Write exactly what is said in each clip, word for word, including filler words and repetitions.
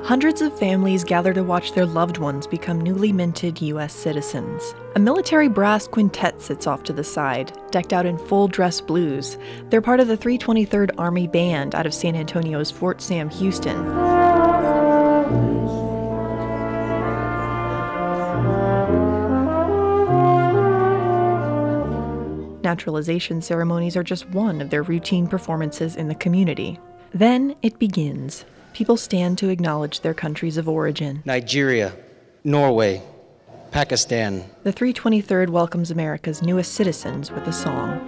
Hundreds of families gather to watch their loved ones become newly minted U S citizens. A military brass quintet sits off to the side, decked out in full dress blues. They're part of the three twenty-third Army Band out of San Antonio's Fort Sam Houston. Naturalization ceremonies are just one of their routine performances in the community. Then it begins. People stand to acknowledge their countries of origin. Nigeria, Norway, Pakistan. The three twenty-third welcomes America's newest citizens with a song.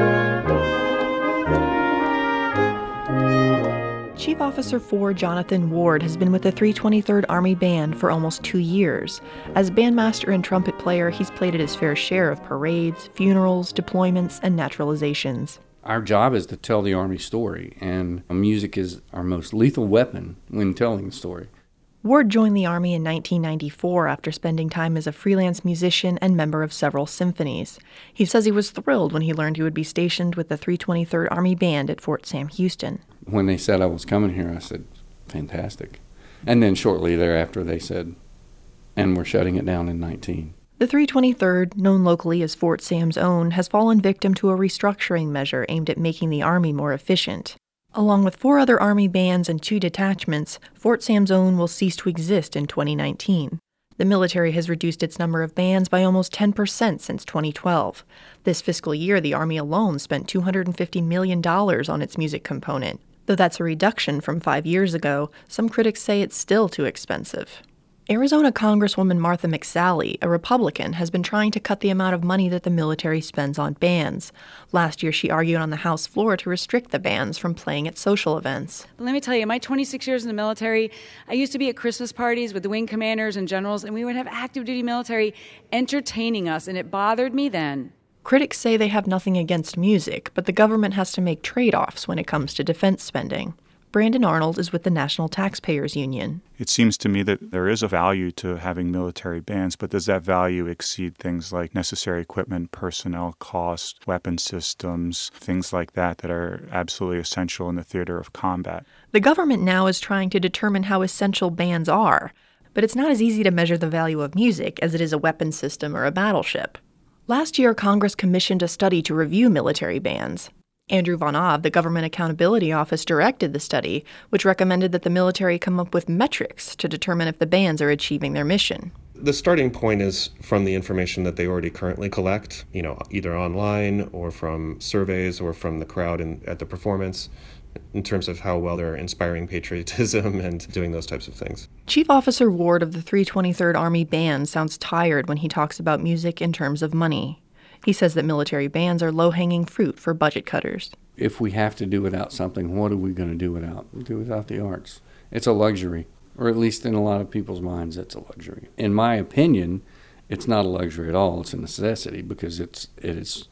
Chief Officer four Jonathan Ward has been with the three twenty-third Army Band for almost two years. As bandmaster and trumpet player, he's played at his fair share of parades, funerals, deployments, and naturalizations. Our job is to tell the Army story, and music is our most lethal weapon when telling the story. Ward joined the Army in nineteen ninety-four after spending time as a freelance musician and member of several symphonies. He says he was thrilled when he learned he would be stationed with the three twenty-third Army Band at Fort Sam Houston. When they said I was coming here, I said, fantastic. And then shortly thereafter they said, and we're shutting it down in nineteen. The three twenty-third, known locally as Fort Sam's Own, has fallen victim to a restructuring measure aimed at making the Army more efficient. Along with four other Army bands and two detachments, Fort Sam's Own will cease to exist in twenty nineteen. The military has reduced its number of bands by almost ten percent since twenty twelve. This fiscal year, the Army alone spent two hundred fifty million dollars on its music component. Though that's a reduction from five years ago, some critics say it's still too expensive. Arizona Congresswoman Martha McSally, a Republican, has been trying to cut the amount of money that the military spends on bands. Last year, she argued on the House floor to restrict the bands from playing at social events. But let me tell you, my twenty-six years in the military, I used to be at Christmas parties with the wing commanders and generals, and we would have active duty military entertaining us, and it bothered me then. Critics say they have nothing against music, but the government has to make trade-offs when it comes to defense spending. Brandon Arnold is with the National Taxpayers Union. It seems to me that there is a value to having military bands, but does that value exceed things like necessary equipment, personnel costs, weapon systems, things like that that are absolutely essential in the theater of combat? The government now is trying to determine how essential bands are, but it's not as easy to measure the value of music as it is a weapon system or a battleship. Last year, Congress commissioned a study to review military bands. Andrew Von Ave, the Government Accountability Office, directed the study, which recommended that the military come up with metrics to determine if the bands are achieving their mission. The starting point is from the information that they already currently collect, you know, either online or from surveys or from the crowd in, at the performance, in terms of how well they're inspiring patriotism and doing those types of things. Chief Officer Ward of the three twenty-third Army Band sounds tired when he talks about music in terms of money. He says that military bands are low-hanging fruit for budget cutters. If we have to do without something, what are we going to do without? We do without the arts. It's a luxury, or at least in a lot of people's minds, it's a luxury. In my opinion, it's not a luxury at all. It's a necessity because it's it is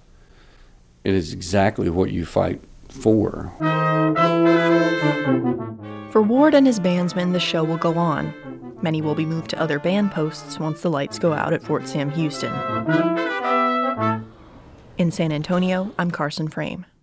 it is exactly what you fight for. For Ward and his bandsmen, the show will go on. Many will be moved to other band posts once the lights go out at Fort Sam Houston. In San Antonio, I'm Carson Frame.